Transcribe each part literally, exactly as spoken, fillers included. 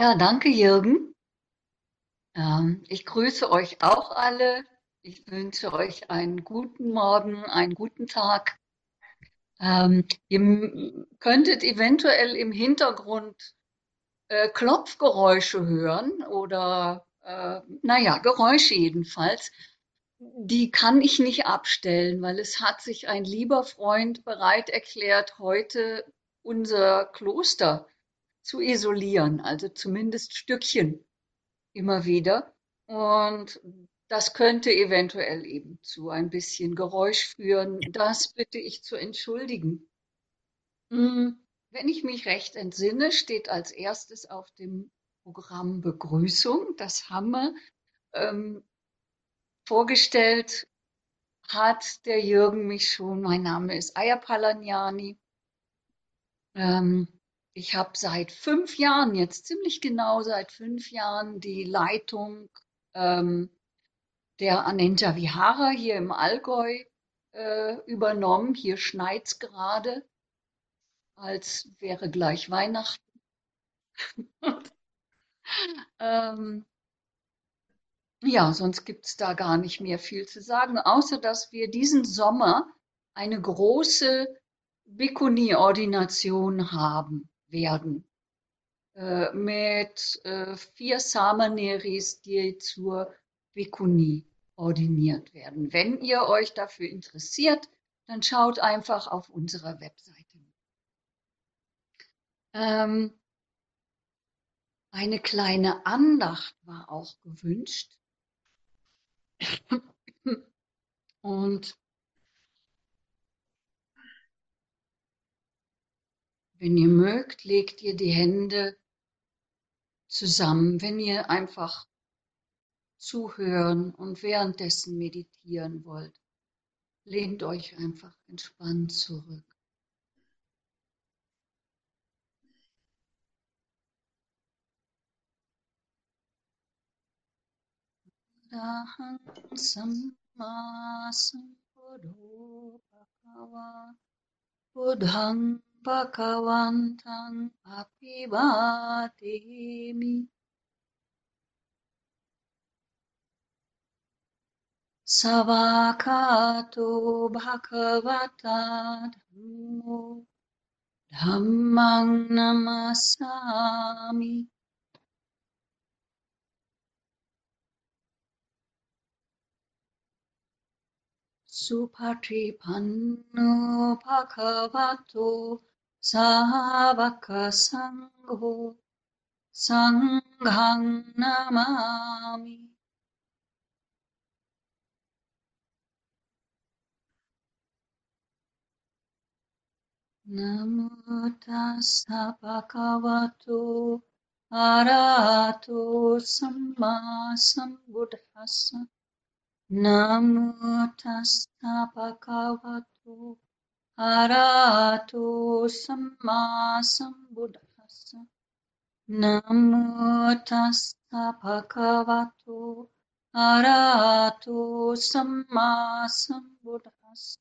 Ja, danke, Jürgen. Ähm, ich grüße euch auch alle. Ich wünsche euch einen guten Morgen, einen guten Tag. Ähm, ihr m- könntet eventuell im Hintergrund äh, Klopfgeräusche hören oder, äh, naja, Geräusche jedenfalls. Die kann ich nicht abstellen, weil es hat sich ein lieber Freund bereit erklärt, heute unser Kloster zu isolieren, also zumindest Stückchen immer wieder. Und das könnte eventuell eben zu ein bisschen Geräusch führen. Das bitte ich zu entschuldigen. Hm, Wenn ich mich recht entsinne, steht als erstes auf dem Programm Begrüßung. Das haben wir. Ähm, Vorgestellt hat der Jürgen mich schon. Mein Name ist Aya Palaniani. Ähm, Ich habe seit fünf Jahren, jetzt ziemlich genau seit fünf Jahren, die Leitung ähm, der Anenta Vihara hier im Allgäu äh, übernommen. Hier schneit's gerade, als wäre gleich Weihnachten. Ähm, ja, sonst gibt's da gar nicht mehr viel zu sagen, außer dass wir diesen Sommer eine große Bhikkhuni-Ordination haben werden. Äh, mit äh, vier Samaneris, die zur Bhikkhuni ordiniert werden. Wenn ihr euch dafür interessiert, dann schaut einfach auf unserer Webseite. Ähm, eine kleine Andacht war auch gewünscht. Und wenn ihr mögt, legt ihr die Hände zusammen, wenn ihr einfach zuhören und währenddessen meditieren wollt. Lehnt euch einfach entspannt zurück. Arahang Samma Sambuddho Bhagava Buddhang Bhagavantang Abhivatemi Savakato Bhagavata Dhammo Dhammang Namasami Supatipanno Bhagavato Savaka Sangho Sanghang Namami. Namo tassa bhagavato arahato samma sambuddhassa. Namo tassa bhagavato arahato samma sambuddhassa. Namo tassa bhagavato arahato samma sambuddhassa.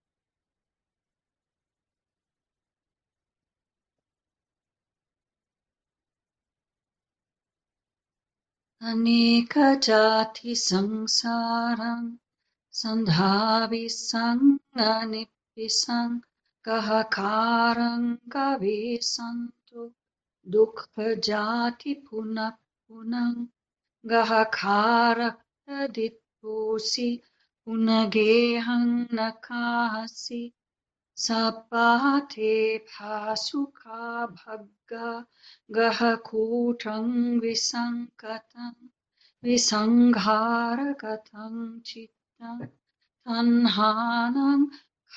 Anika jati samsaram sandhavi sanganipisang kahakaran kavisantu dukkha jati punap punang gahakara aditpusi punagehang nakahasi Sabate Phasukha Bhagga Gahakutang Visankatang Visangharagatam Chittang Tanhanang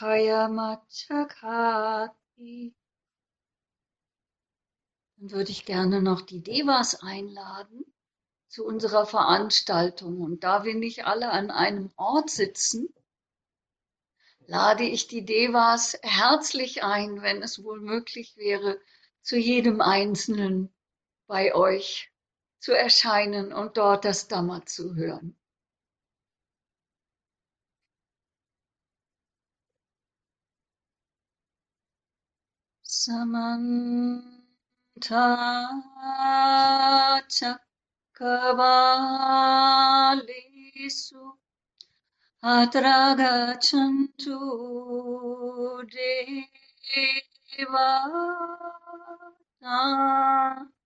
Kayamachakati. Dann würde ich gerne noch die Devas einladen zu unserer Veranstaltung. Und da wir nicht alle an einem Ort sitzen, lade ich die Devas herzlich ein, wenn es wohl möglich wäre, zu jedem Einzelnen bei euch zu erscheinen und dort das Dhamma zu hören. Samanta. चक्रवालेषु अत्र गच्छन्तु देवता